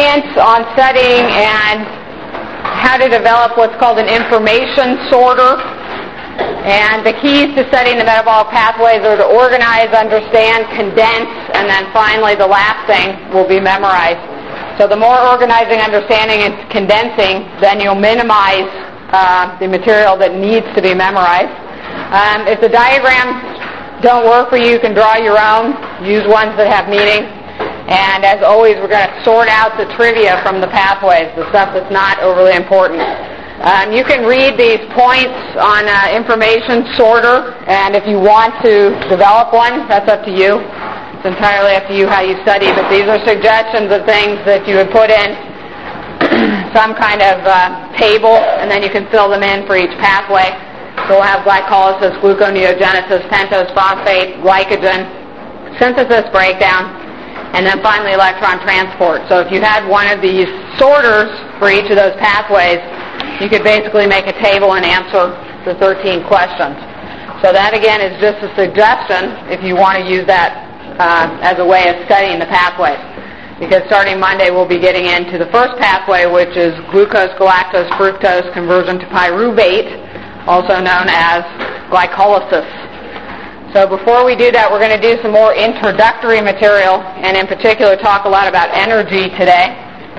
hints on studying and how to develop what's called an information sorter. And the keys to studying the metabolic pathways are to organize, understand, condense, and then finally the last thing will be memorize. So the more organizing, understanding, and condensing, then you'll minimize the material that needs to be memorized. If the diagrams don't work for you, you can draw your own. Use ones that have meaning. And as always, we're going to sort out the trivia from the pathways, the stuff that's not overly important. You can read these points on information sorter, and if you want to develop one, that's up to you. It's entirely up to you how you study, but these are suggestions of things that you would put in some kind of table, and then you can fill them in for each pathway. So we'll have glycolysis, gluconeogenesis, pentose phosphate, glycogen, synthesis breakdown, and then finally electron transport. So if you had one of these sorters for each of those pathways, you could basically make a table and answer the 13 questions. So that again is just a suggestion if you want to use that as a way of studying the pathways. Because starting Monday we'll be getting into the first pathway, which is glucose, galactose, fructose conversion to pyruvate, also known as glycolysis. So before we do that, we're going to do some more introductory material, and in particular talk a lot about energy today.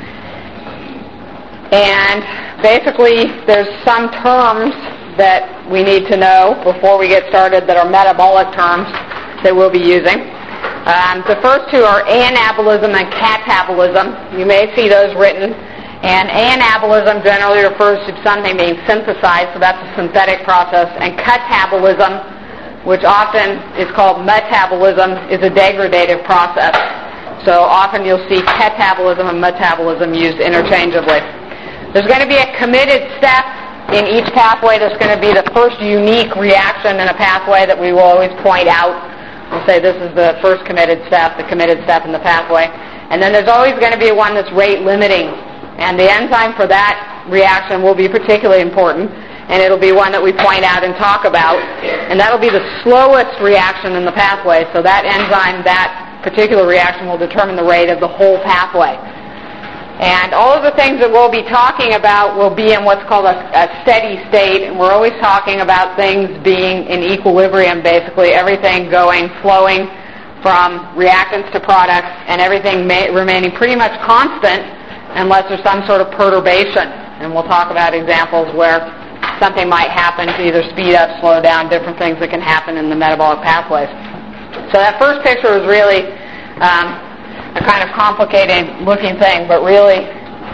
And basically, there's some terms that we need to know before we get started that are metabolic terms that we'll be using. The first two are anabolism and catabolism. You may see those written. And anabolism generally refers to something being synthesized, so that's a synthetic process. And catabolism, which often is called metabolism, is a degradative process. So often you'll see catabolism and metabolism used interchangeably. There's going to be a committed step in each pathway. There's going to be the first unique reaction in a pathway that we will always point out. We'll say this is the first committed step, the committed step in the pathway. And then there's always going to be one that's rate limiting. And the enzyme for that reaction will be particularly important. And it'll be one that we point out and talk about. And that'll be the slowest reaction in the pathway. So that enzyme, that particular reaction will determine the rate of the whole pathway. And all of the things that we'll be talking about will be in what's called a steady state. And we're always talking about things being in equilibrium, basically. Everything flowing from reactants to products, and everything remaining pretty much constant unless there's some sort of perturbation. And we'll talk about examples where something might happen to either speed up, slow down, different things that can happen in the metabolic pathways. So that first picture is really a kind of complicated looking thing, but really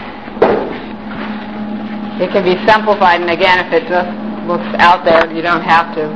it can be simplified. And again, if it just looks out there, you don't have to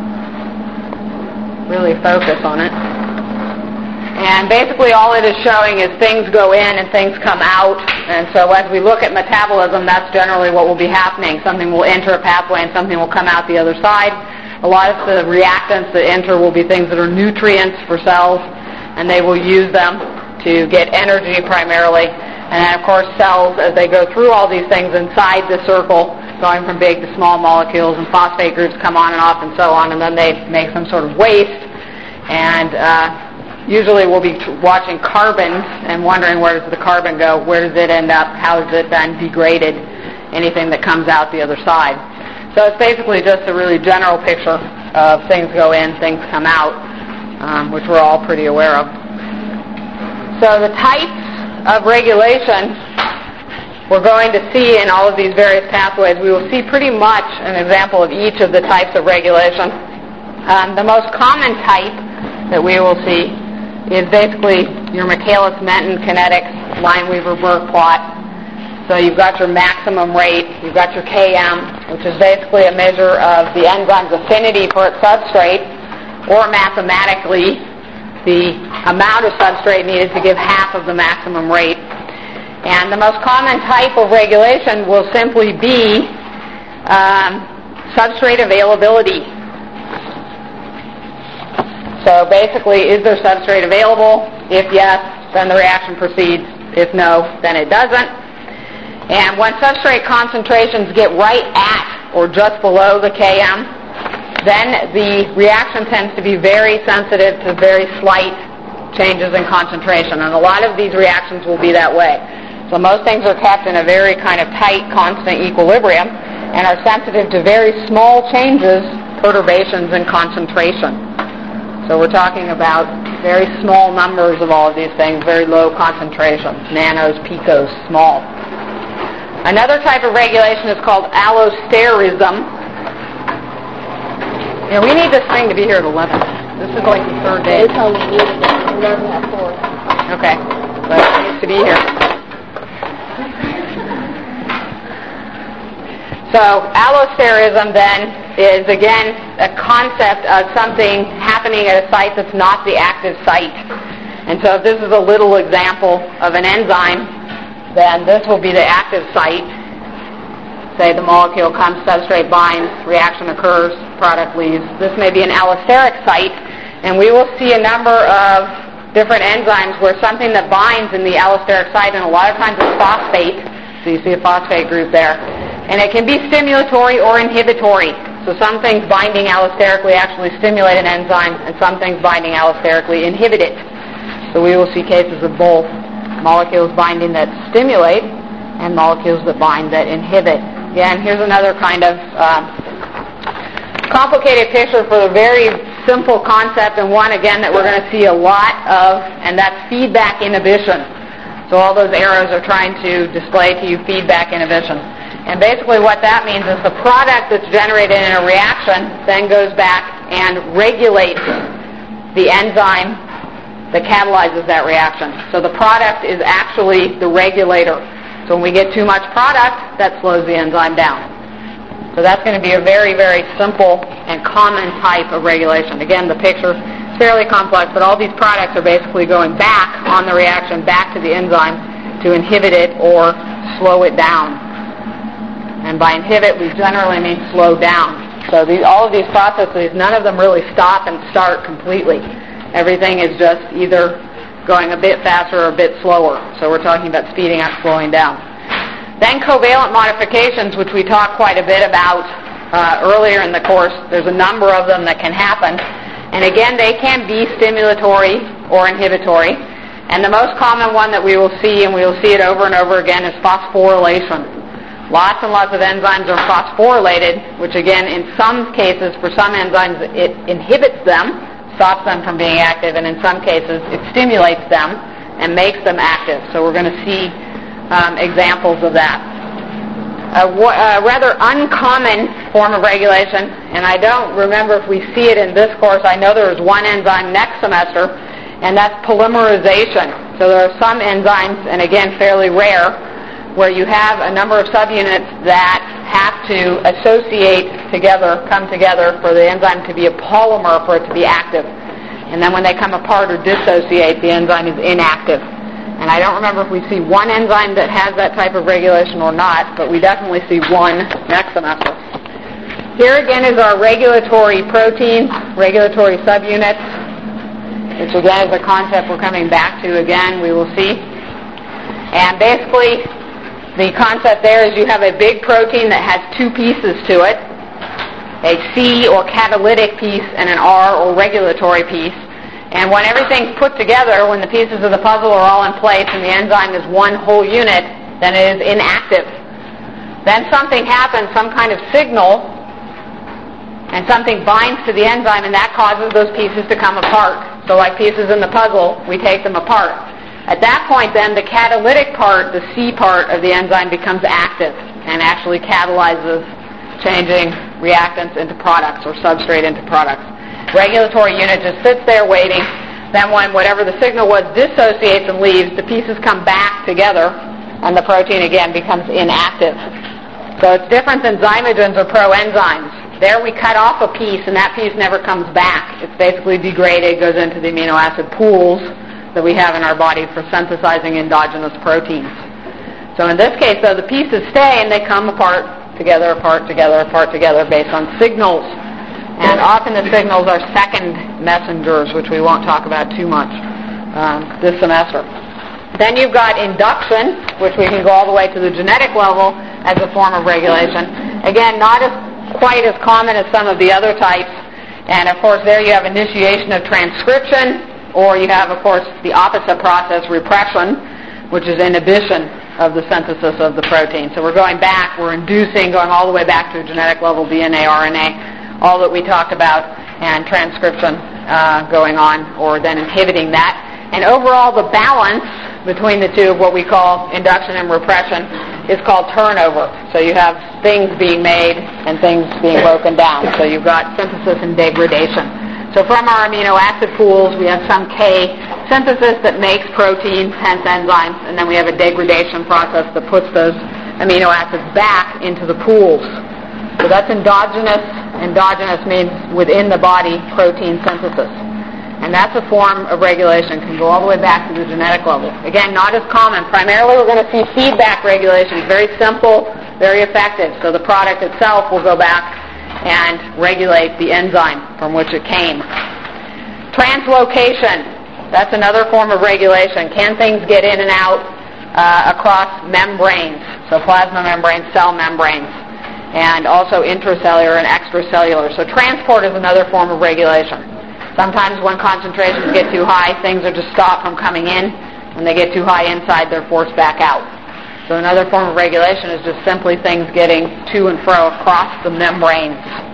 really focus on it. And basically all it is showing is things go in and things come out. And so as we look at metabolism, that's generally what will be happening. Something will enter a pathway and something will come out the other side. A lot of the reactants that enter will be things that are nutrients for cells, and they will use them to get energy primarily. And then of course cells, as they go through all these things inside the circle, going from big to small molecules, and phosphate groups come on and off and so on, and then they make some sort of waste. And usually we'll be watching carbons and wondering, where does the carbon go? Where does it end up? How is it then degraded? Anything that comes out the other side. So it's basically just a really general picture of things go in, things come out, which we're all pretty aware of. So the types of regulation we're going to see in all of these various pathways. We will see pretty much an example of each of the types of regulation. The most common type that we will see is basically your Michaelis-Menten kinetics Lineweaver-Burke plot. So you've got your maximum rate, you've got your Km, which is basically a measure of the enzyme's affinity for its substrate, or mathematically the amount of substrate needed to give half of the maximum rate. And the most common type of regulation will simply be substrate availability. So basically, is there substrate available? If yes, then the reaction proceeds. If no, then it doesn't. And when substrate concentrations get right at or just below the Km, then the reaction tends to be very sensitive to very slight changes in concentration. And a lot of these reactions will be that way. So most things are kept in a very kind of tight, constant equilibrium and are sensitive to very small changes, perturbations in concentration. So we're talking about very small numbers of all of these things, very low concentrations, nanos, picos, small. Another type of regulation is called allosterism. Yeah, we need this thing to be here at 11. This is like the third day. They told me you needed it. 11 at 4. Okay, but it needs to be here. So allosterism then is, again, a concept of something happening at a site that's not the active site. And so if this is a little example of an enzyme, then this will be the active site. Say the molecule comes, substrate binds, reaction occurs, product leaves. This may be an allosteric site, and we will see a number of different enzymes where something that binds in the allosteric site, and a lot of times it's phosphate, so you see a phosphate group there, and it can be stimulatory or inhibitory. So some things binding allosterically actually stimulate an enzyme, and some things binding allosterically inhibit it. So we will see cases of both, molecules binding that stimulate and molecules that bind that inhibit. Again, here's another kind of complicated picture for a very simple concept, and one, again, that we're going to see a lot of, and that's feedback inhibition. So all those arrows are trying to display to you feedback inhibition. And basically what that means is the product that's generated in a reaction then goes back and regulates the enzyme that catalyzes that reaction. So the product is actually the regulator. So when we get too much product, that slows the enzyme down. So that's going to be a very, very simple and common type of regulation. Again, the picture is fairly complex, but all these products are basically going back on the reaction, back to the enzyme to inhibit it or slow it down. And by inhibit, we generally mean slow down. So all of these processes, none of them really stop and start completely. Everything is just either going a bit faster or a bit slower. So we're talking about speeding up, slowing down. Then covalent modifications, which we talked quite a bit about earlier in the course. There's a number of them that can happen. And again, they can be stimulatory or inhibitory. And the most common one that we will see, and we will see it over and over again, is phosphorylation. Lots and lots of enzymes are phosphorylated, which again, in some cases, for some enzymes, it inhibits them, stops them from being active, and in some cases, it stimulates them and makes them active. So we're going to see examples of that. A rather uncommon form of regulation, and I don't remember if we see it in this course. I know there is one enzyme next semester, and that's polymerization. So there are some enzymes, and again, fairly rare, where you have a number of subunits that have to associate together, come together for the enzyme to be a polymer for it to be active. And then when they come apart or dissociate, the enzyme is inactive. And I don't remember if we see one enzyme that has that type of regulation or not, but we definitely see one next semester. Here again is our regulatory proteins, regulatory subunits, which again is a concept we're coming back to again, we will see. And basically, the concept there is you have a big protein that has two pieces to it, a C or catalytic piece and an R or regulatory piece. And when everything's put together, when the pieces of the puzzle are all in place and the enzyme is one whole unit, then it is inactive. Then something happens, some kind of signal, and something binds to the enzyme, and that causes those pieces to come apart. So like pieces in the puzzle, we take them apart. At that point, then, the catalytic part, the C part of the enzyme, becomes active and actually catalyzes changing reactants into products or substrate into products. Regulatory unit just sits there waiting. Then when whatever the signal was dissociates and leaves, the pieces come back together, and the protein, again, becomes inactive. So it's different than zymogens or proenzymes. There we cut off a piece, and that piece never comes back. It's basically degraded, goes into the amino acid pools that we have in our body for synthesizing endogenous proteins. So in this case, though, the pieces stay and they come apart together based on signals. And often the signals are second messengers, which we won't talk about too much this semester. Then you've got induction, which we can go all the way to the genetic level as a form of regulation. Again, not quite as common as some of the other types. And of course, there you have initiation of transcription, or you have, of course, the opposite process, repression, which is inhibition of the synthesis of the protein. So we're going inducing, going all the way back to a genetic level, DNA, RNA, all that we talked about, and transcription going on, or then inhibiting that. And overall, the balance between the two, what we call induction and repression, is called turnover. So you have things being made and things being broken down. So you've got synthesis and degradation. So from our amino acid pools, we have some K synthesis that makes proteins, hence enzymes, and then we have a degradation process that puts those amino acids back into the pools. So that's endogenous. Endogenous means within the body protein synthesis. And that's a form of regulation. It can go all the way back to the genetic level. Again, not as common. Primarily, we're going to see feedback regulation. Very simple, very effective. So the product itself will go back and regulate the enzyme from which it came. Translocation. That's another form of regulation. Can things get in and out across membranes? So plasma membranes, cell membranes, and also intracellular and extracellular. So transport is another form of regulation. Sometimes when concentrations get too high, things are just stopped from coming in. When they get too high inside, they're forced back out. So another form of regulation is just simply things getting to and fro across the membranes.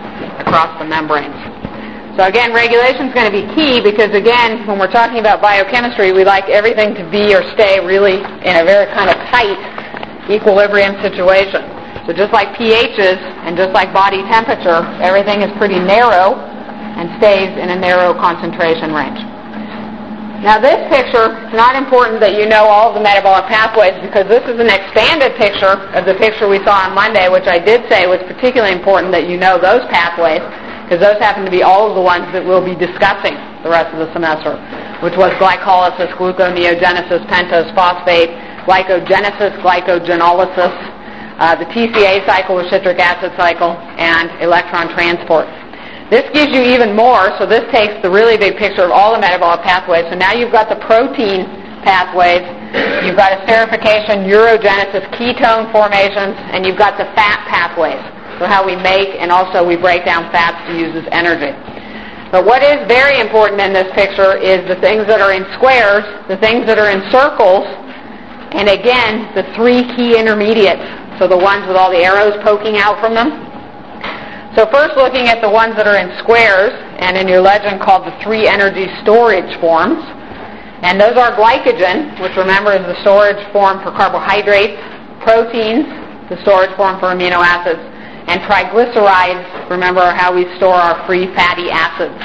So again, regulation is going to be key because, again, when we're talking about biochemistry, we like everything to be or stay really in a very kind of tight equilibrium situation. So just like pHs and just like body temperature, everything is pretty narrow and stays in a narrow concentration range. Now this picture, it's not important that you know all of the metabolic pathways because this is an expanded picture of the picture we saw on Monday, which I did say was particularly important that you know those pathways because those happen to be all of the ones that we'll be discussing the rest of the semester, which was glycolysis, gluconeogenesis, pentose phosphate, glycogenesis, glycogenolysis, the TCA cycle or citric acid cycle, and electron transport. This gives you even more, so this takes the really big picture of all the metabolic pathways. So now you've got the protein pathways, you've got esterification, urogenesis, ketone formations, and you've got the fat pathways. So how we make and also we break down fats to use as energy. But what is very important in this picture is the things that are in squares, the things that are in circles, and again, the three key intermediates. So the ones with all the arrows poking out from them. So first looking at the ones that are in squares, and in your legend called the three energy storage forms. And those are glycogen, which remember is the storage form for carbohydrates, proteins, the storage form for amino acids, and triglycerides, remember how we store our free fatty acids.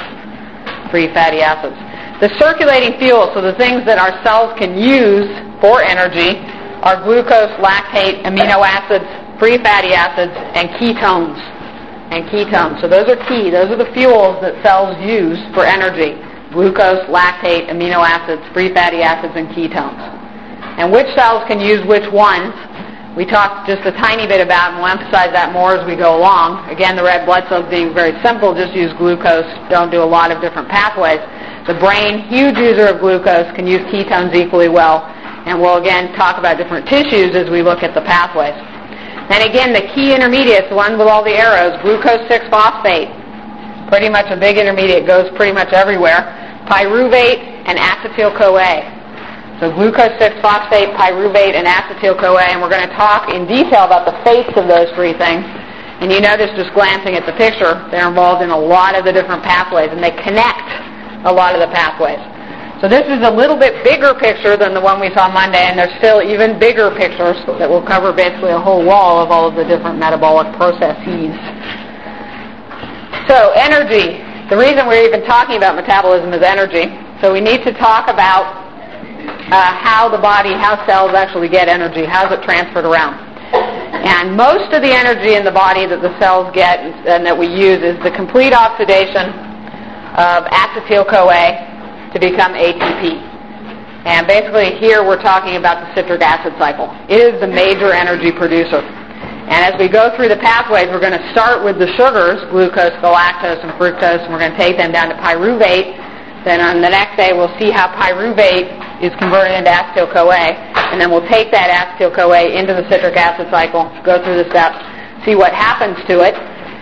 The circulating fuels, so the things that our cells can use for energy, are glucose, lactate, amino acids, free fatty acids, and ketones. So those are key. Those are the fuels that cells use for energy. Glucose, lactate, amino acids, free fatty acids, and ketones. And which cells can use which ones, we talked just a tiny bit about, and we'll emphasize that more as we go along. Again, the red blood cells being very simple, just use glucose, don't do a lot of different pathways. The brain, huge user of glucose, can use ketones equally well. And we'll again talk about different tissues as we look at the pathways. And again, the key intermediates, the one with all the arrows, glucose 6-phosphate, pretty much a big intermediate, goes pretty much everywhere. Pyruvate and acetyl-CoA. So glucose 6-phosphate, pyruvate, and acetyl-CoA, and we're going to talk in detail about the fates of those three things. And you notice just glancing at the picture, they're involved in a lot of the different pathways, and they connect a lot of the pathways. So this is a little bit bigger picture than the one we saw Monday, and there's still even bigger pictures that will cover basically a whole wall of all of the different metabolic processes. So energy. The reason we're even talking about metabolism is energy. So we need to talk about how the body, how cells actually get energy, how is it transferred around. And most of the energy in the body that the cells get and that we use is the complete oxidation of acetyl-CoA to become ATP. And basically here we're talking about the citric acid cycle. It is the major energy producer. And as we go through the pathways, we're going to start with the sugars, glucose, galactose, and fructose, and we're going to take them down to pyruvate. Then on the next day we'll see how pyruvate is converted into acetyl-CoA, and then we'll take that acetyl-CoA into the citric acid cycle, go through the steps, see what happens to it.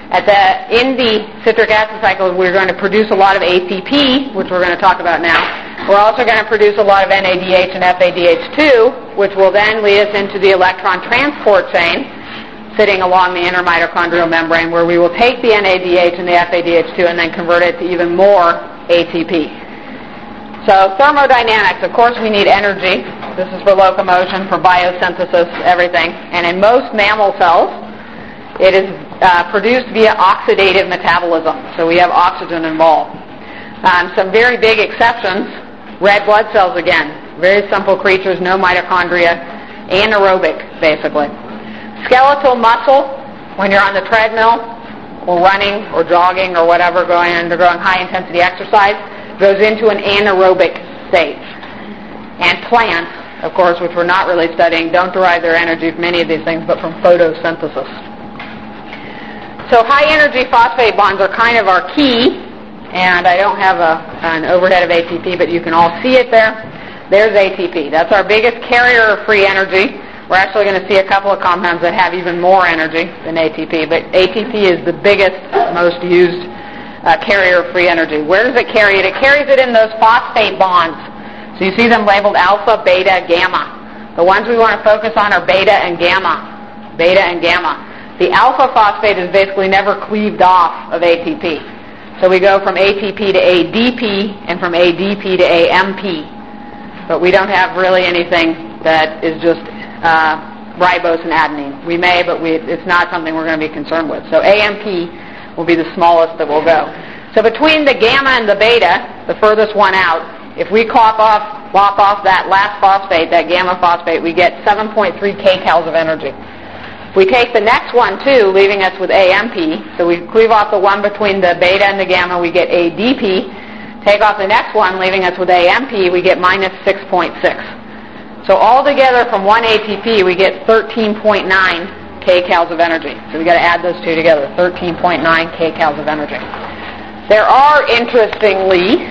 In the citric acid cycle, we're going to produce a lot of ATP, which we're going to talk about now. We're also going to produce a lot of NADH and FADH2, which will then lead us into the electron transport chain sitting along the inner mitochondrial membrane, where we will take the NADH and the FADH2 and then convert it to even more ATP. So thermodynamics, of course we need energy. This is for locomotion, for biosynthesis, everything. And in most mammal cells, it is produced via oxidative metabolism. So we have oxygen involved. Some very big exceptions, red blood cells again. Very simple creatures, no mitochondria, anaerobic basically. Skeletal muscle, when you're on the treadmill or running or jogging or whatever, undergoing high intensity exercise, goes into an anaerobic state. And plants, of course, which we're not really studying, don't derive their energy from any of these things, but from photosynthesis. So high-energy phosphate bonds are kind of our key, and I don't have an overhead of ATP, but you can all see it there. There's ATP. That's our biggest carrier of free energy. We're actually going to see a couple of compounds that have even more energy than ATP, but ATP is the biggest, most used carrier of free energy. Where does it carry it? It carries it in those phosphate bonds. So you see them labeled alpha, beta, gamma. The ones we want to focus on are beta and gamma. Beta and gamma. The alpha phosphate is basically never cleaved off of ATP. So we go from ATP to ADP and from ADP to AMP. But we don't have really anything that is just ribose and adenine. We may, but it's not something we're going to be concerned with. So AMP will be the smallest that will go. So between the gamma and the beta, the furthest one out, if we lop off that last phosphate, that gamma phosphate, we get 7.3 kcals of energy. If we take the next one too, leaving us with AMP, so we cleave off the one between the beta and the gamma, we get ADP. Take off the next one, leaving us with AMP, we get minus 6.6. So altogether from one ATP, we get 13.9 kcals of energy. So we've got to add those two together, 13.9 kcals of energy. There are, interestingly,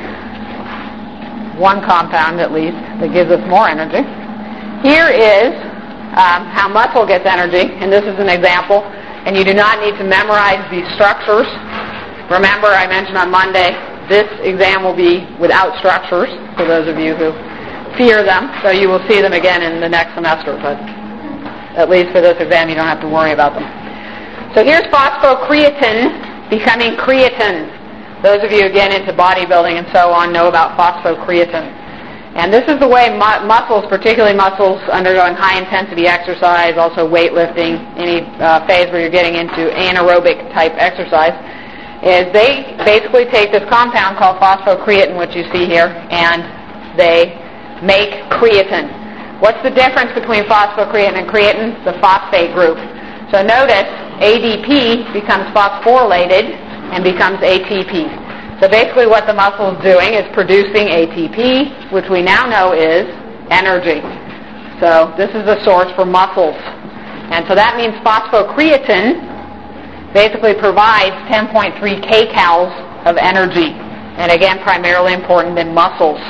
one compound at least that gives us more energy. Here is how muscle gets energy, and this is an example, and you do not need to memorize these structures. Remember, I mentioned on Monday, this exam will be without structures, for those of you who fear them, so you will see them again in the next semester, but at least for this exam you don't have to worry about them. So here's phosphocreatine becoming creatine. Those of you who get into bodybuilding and so on know about phosphocreatine. And this is the way muscles, particularly muscles undergoing high-intensity exercise, also weightlifting, any phase where you're getting into anaerobic type exercise, is they basically take this compound called phosphocreatine, which you see here, and they make creatine. What's the difference between phosphocreatine and creatine? The phosphate group. So notice ADP becomes phosphorylated and becomes ATP. So basically what the muscle is doing is producing ATP, which we now know is energy. So this is the source for muscles. And so that means phosphocreatine basically provides 10.3 kcals of energy. And again, primarily important in muscles.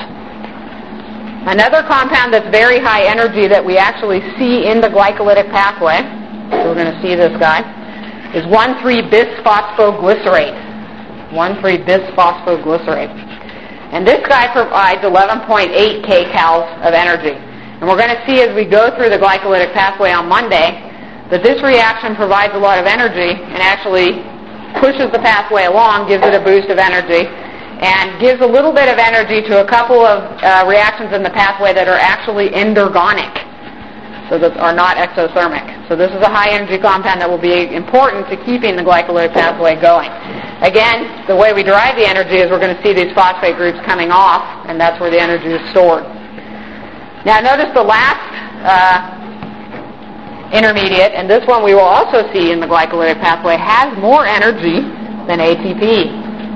Another compound that's very high energy that we actually see in the glycolytic pathway, so we're going to see this guy, is 1,3-bisphosphoglycerate. 1,3-bisphosphoglycerate. And this guy provides 11.8 kcals of energy. And we're going to see as we go through the glycolytic pathway on Monday that this reaction provides a lot of energy and actually pushes the pathway along, gives it a boost of energy, and gives a little bit of energy to a couple of reactions in the pathway that are actually endergonic, so that are not exothermic. So this is a high-energy compound that will be important to keeping the glycolytic pathway going. Again, the way we derive the energy is we're going to see these phosphate groups coming off, and that's where the energy is stored. Now notice the last intermediate, and this one we will also see in the glycolytic pathway, has more energy than ATP.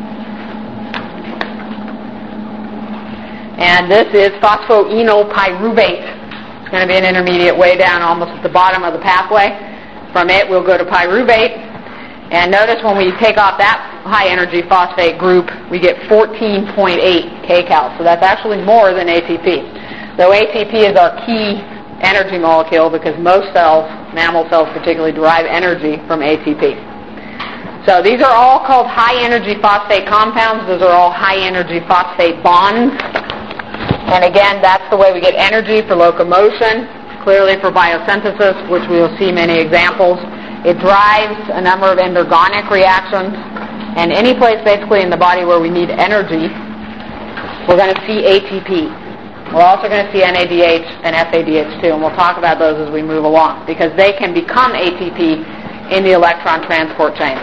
And this is phosphoenolpyruvate. It's going to be an intermediate way down almost at the bottom of the pathway. From it, we'll go to pyruvate. And notice when we take off that high-energy phosphate group, we get 14.8 kcals. So that's actually more than ATP. Though ATP is our key energy molecule because most cells, mammal cells particularly, derive energy from ATP. So these are all called high-energy phosphate compounds. Those are all high-energy phosphate bonds. And again, that's the way we get energy for locomotion, clearly for biosynthesis, which we will see many examples. It drives a number of endergonic reactions, and any place basically in the body where we need energy, we're going to see ATP. We're also going to see NADH and FADH2, and we'll talk about those as we move along, because they can become ATP in the electron transport chain.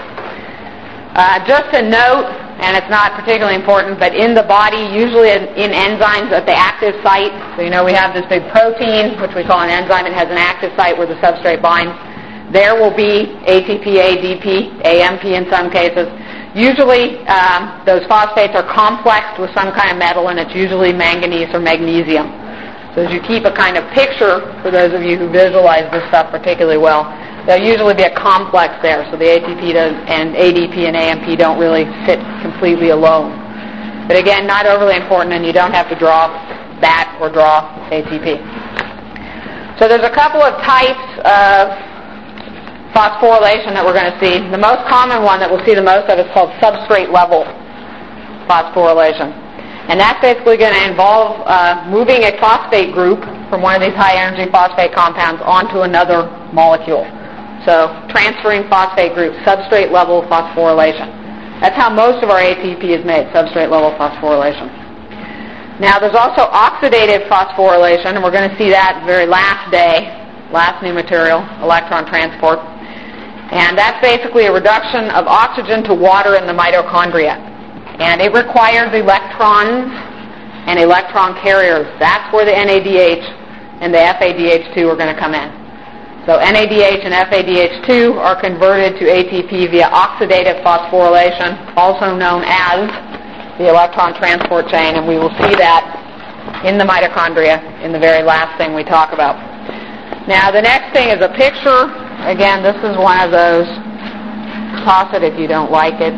Just a note, and it's not particularly important, but in the body, usually in enzymes at the active site, so you know we have this big protein, which we call an enzyme. It has an active site where the substrate binds. There will be ATP, ADP, AMP in some cases. Usually those phosphates are complexed with some kind of metal, and it's usually manganese or magnesium. So as you keep a kind of picture, for those of you who visualize this stuff particularly well, there'll usually be a complex there. So the ATP and ADP and AMP don't really sit completely alone. But again, not overly important, and you don't have to draw that or draw ATP. So there's a couple of types of phosphorylation that we're going to see. The most common one that we'll see the most of is called substrate level phosphorylation. And that's basically going to involve moving a phosphate group from one of these high energy phosphate compounds onto another molecule. So transferring phosphate groups, substrate level phosphorylation. That's how most of our ATP is made, substrate level phosphorylation. Now there's also oxidative phosphorylation, and we're going to see that the very last day, last new material, electron transport. And that's basically a reduction of oxygen to water in the mitochondria. And it requires electrons and electron carriers. That's where the NADH and the FADH2 are going to come in. So NADH and FADH2 are converted to ATP via oxidative phosphorylation, also known as the electron transport chain, and we will see that in the mitochondria in the very last thing we talk about. Now the next thing is a picture. Again, this is one of those, toss it if you don't like it.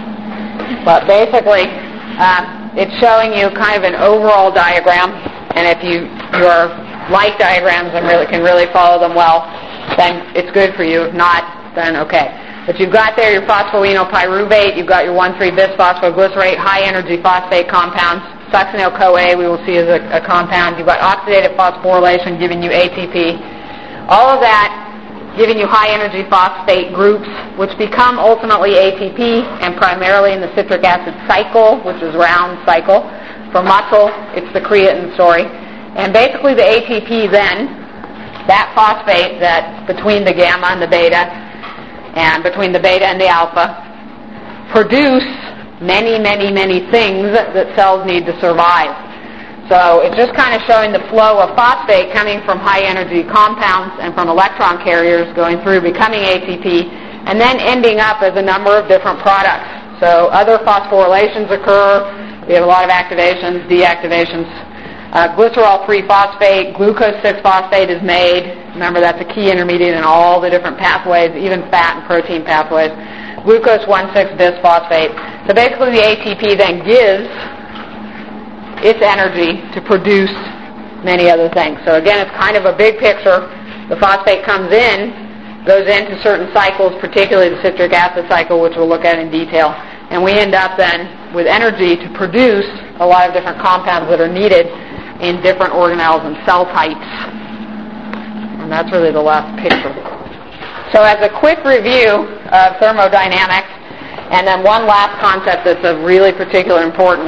But basically, it's showing you kind of an overall diagram, and if you are like diagrams and can really follow them well, then it's good for you. If not, then okay. But you've got there your phosphoenolpyruvate, you've got your 1,3-bisphosphoglycerate, high-energy phosphate compounds, succinyl-CoA we will see as a compound. You've got oxidative phosphorylation giving you ATP. All of that giving you high-energy phosphate groups, which become ultimately ATP, and primarily in the citric acid cycle, which is round cycle. For muscle, it's the creatine story. And basically the ATP then, that phosphate that between the gamma and the beta, and between the beta and the alpha, produce many, many, many things that cells need to survive. So it's just kind of showing the flow of phosphate coming from high-energy compounds and from electron carriers going through, becoming ATP, and then ending up as a number of different products. So other phosphorylations occur. We have a lot of activations, deactivations. Glycerol-3 phosphate, glucose 6-phosphate is made. Remember, that's a key intermediate in all the different pathways, even fat and protein pathways. Glucose 1,6-bisphosphate. So basically the ATP then gives its energy to produce many other things. So again, it's kind of a big picture. The phosphate comes in, goes into certain cycles, particularly the citric acid cycle, which we'll look at in detail, and we end up then with energy to produce a lot of different compounds that are needed in different organelles and cell types. And that's really the last picture. So as a quick review of thermodynamics, and then one last concept that's of really particular importance.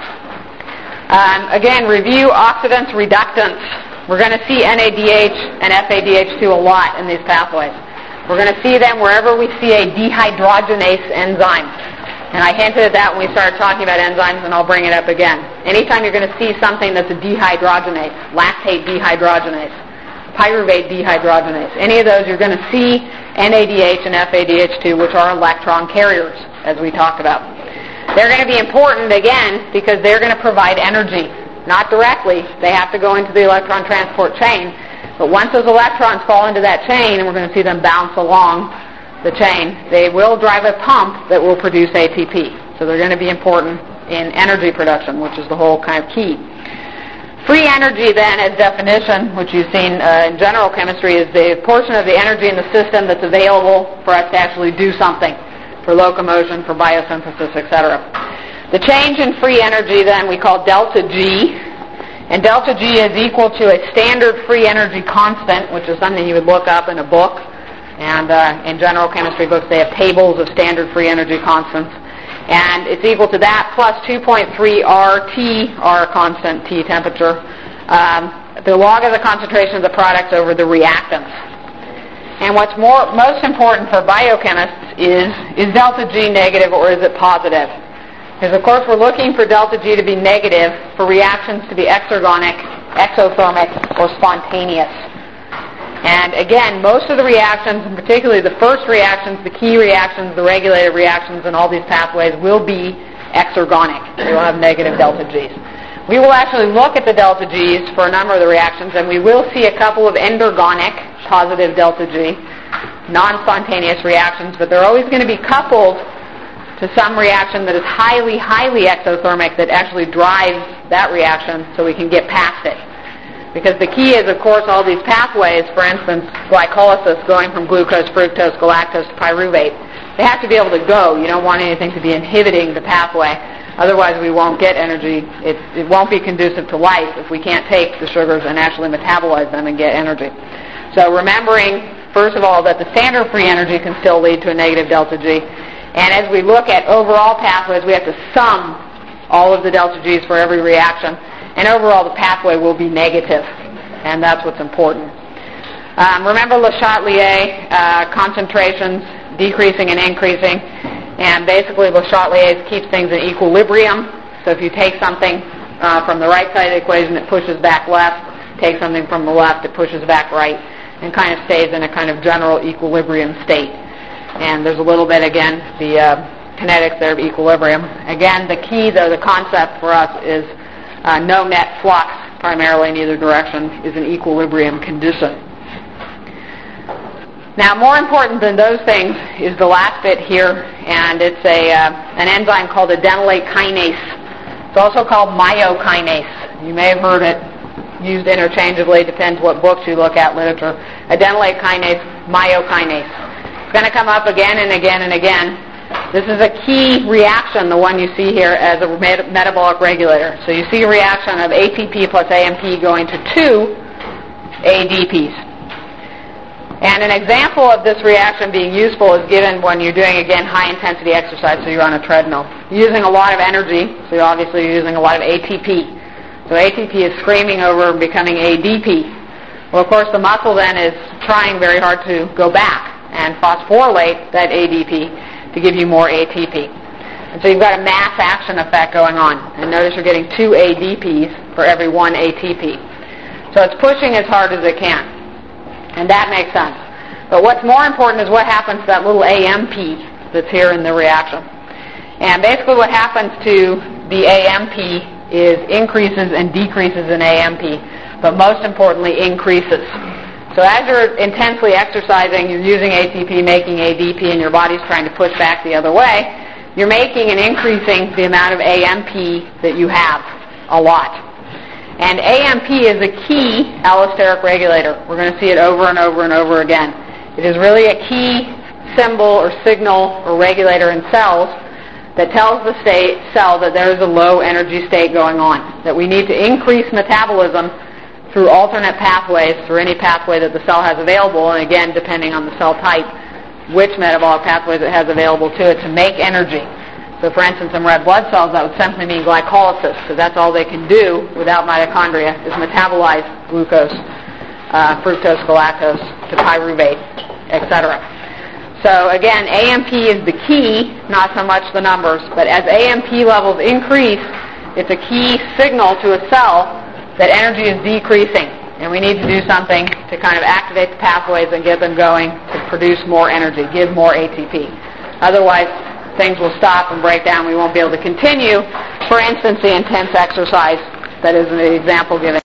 Again, review oxidants, reductants. We're going to see NADH and FADH2 a lot in these pathways. We're going to see them wherever we see a dehydrogenase enzyme. And I hinted at that when we started talking about enzymes, and I'll bring it up again. Anytime you're going to see something that's a dehydrogenase, lactate dehydrogenase, pyruvate dehydrogenase, any of those, you're going to see NADH and FADH2, which are electron carriers, as we talked about. They're going to be important, again, because they're going to provide energy. Not directly. They have to go into the electron transport chain. But once those electrons fall into that chain, and we're going to see them bounce along the chain, they will drive a pump that will produce ATP. So they're going to be important in energy production, which is the whole kind of key. Free energy, then, as definition, which you've seen in general chemistry, is the portion of the energy in the system that's available for us to actually do something, for locomotion, for biosynthesis, etc. The change in free energy, then, we call delta G, And delta G is equal to a standard free energy constant, which is something you would look up in a book. And in general chemistry books, they have tables of standard free energy constants. And it's equal to that plus 2.3 RT, R constant, T temperature, the log of the concentration of the products over the reactants. And what's most important for biochemists is delta G negative or is it positive? Because, of course, we're looking for delta G to be negative for reactions to be exergonic, exothermic, or spontaneous. And, again, most of the reactions, and particularly the first reactions, the key reactions, the regulated reactions, and all these pathways will be exergonic. They will have negative delta Gs. We will actually look at the delta Gs for a number of the reactions, and we will see a couple of endergonic, positive delta G, non-spontaneous reactions, but they're always going to be coupled to some reaction that is highly, highly exothermic that actually drives that reaction so we can get past it. Because the key is, of course, all these pathways, for instance, glycolysis going from glucose, fructose, galactose to pyruvate, they have to be able to go. You don't want anything to be inhibiting the pathway. Otherwise, we won't get energy. It won't be conducive to life if we can't take the sugars and actually metabolize them and get energy. So remembering, first of all, that the standard free energy can still lead to a negative delta G. And as we look at overall pathways, we have to sum all of the delta Gs for every reaction. And overall, the pathway will be negative. And that's what's important. Remember Le Chatelier, concentrations decreasing and increasing. And basically, Le Chatelier keeps things in equilibrium. So if you take something from the right side of the equation, it pushes back left. Take something from the left, it pushes back right. And kind of stays in a kind of general equilibrium state. And there's a little bit, again, the kinetics there of equilibrium. Again, the key, though, the concept for us is no net flux, primarily in either direction, is an equilibrium condition. Now, more important than those things is the last bit here, and it's an enzyme called adenylate kinase. It's also called myokinase. You may have heard it used interchangeably, depends what books you look at, literature. Adenylate kinase, myokinase. It's going to come up again and again and again. This is a key reaction, the one you see here, as a metabolic regulator. So you see a reaction of ATP plus AMP going to 2 ADPs. And an example of this reaction being useful is given when you're doing, again, high-intensity exercise, so you're on a treadmill. You're using a lot of energy, so obviously you're using a lot of ATP. So ATP is screaming over and becoming ADP. Well, of course, the muscle then is trying very hard to go back and phosphorylate that ADP to give you more ATP. And so you've got a mass action effect going on. And notice you're getting 2 ADPs for every 1 ATP. So it's pushing as hard as it can. And that makes sense. But what's more important is what happens to that little AMP that's here in the reaction. And basically what happens to the AMP is increases and decreases in AMP, but most importantly increases. So as you're intensely exercising, you're using ATP, making ADP, and your body's trying to push back the other way, you're making and increasing the amount of AMP that you have a lot. And AMP is a key allosteric regulator. We're going to see it over and over and over again. It is really a key symbol or signal or regulator in cells that tells the cell that there is a low energy state going on, that we need to increase metabolism through alternate pathways, through any pathway that the cell has available, and again, depending on the cell type, which metabolic pathways it has available to it to make energy. So for instance, in red blood cells, that would simply mean glycolysis, because that's all they can do without mitochondria, is metabolize glucose, fructose, galactose, to pyruvate, etc. So again, AMP is the key, not so much the numbers, but as AMP levels increase, it's a key signal to a cell that energy is decreasing, and we need to do something to kind of activate the pathways and get them going to produce more energy, give more ATP. Otherwise, things will stop and break down. We won't be able to continue, for instance, the intense exercise that is an example given.